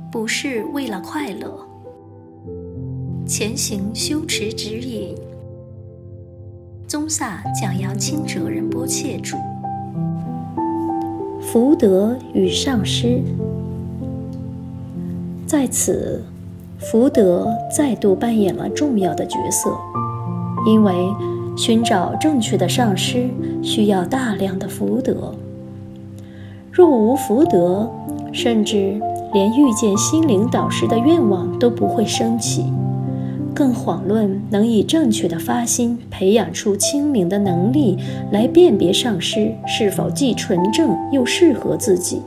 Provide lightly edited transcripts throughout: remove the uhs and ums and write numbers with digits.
不是为了快乐。前行修持指引，宗萨讲扬钦哲仁波切著。福德与上师。在此，福德再度扮演了重要的角色，因为寻找正确的上师需要大量的福德。若无福德，甚至连遇见心灵导师的愿望都不会升起，更遑论能以正确的发心培养出清明的能力来辨别上师是否既纯正又适合自己。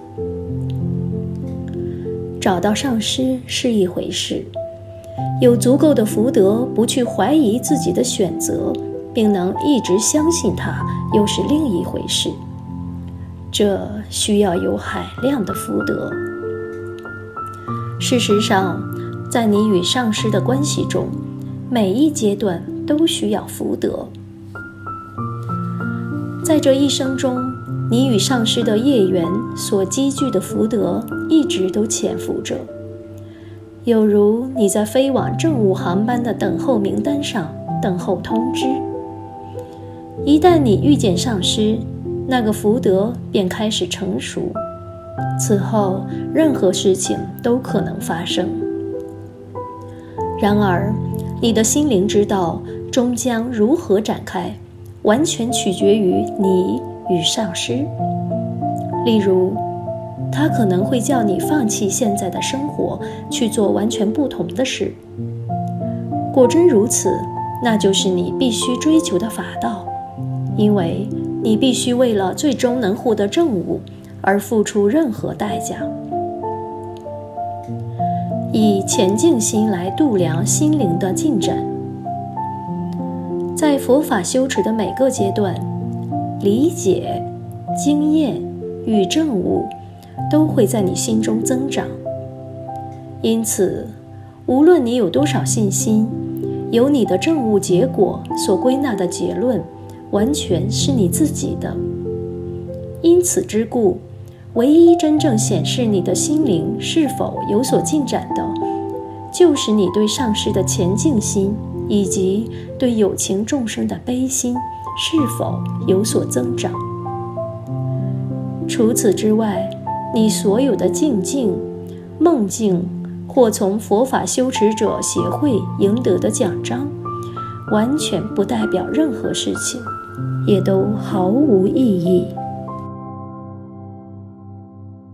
找到上师是一回事，有足够的福德不去怀疑自己的选择，并能一直相信他，又是另一回事。这需要有海量的福德。事实上，在你与上师的关系中，每一阶段都需要福德。在这一生中，你与上师的业缘所积聚的福德一直都潜伏着，有如你在飞往政务航班的等候名单上等候通知。一旦你遇见上师，那个福德便开始成熟，此后任何事情都可能发生。然而，你的心灵之道终将如何展开，完全取决于你与上师。例如，他可能会叫你放弃现在的生活，去做完全不同的事。果真如此，那就是你必须追求的法道，因为你必须为了最终能获得正悟而付出任何代价。以前进心来度量心灵的进展。在佛法修持的每个阶段，理解、经验与正悟都会在你心中增长。因此，无论你有多少信心，由你的正悟结果所归纳的结论完全是你自己的。因此之故，唯一真正显示你的心灵是否有所进展的，就是你对上师的虔敬心以及对有情众生的悲心是否有所增长。除此之外，你所有的静境、梦境，或从佛法修持者协会赢得的奖章，完全不代表任何事情，也都毫无意义。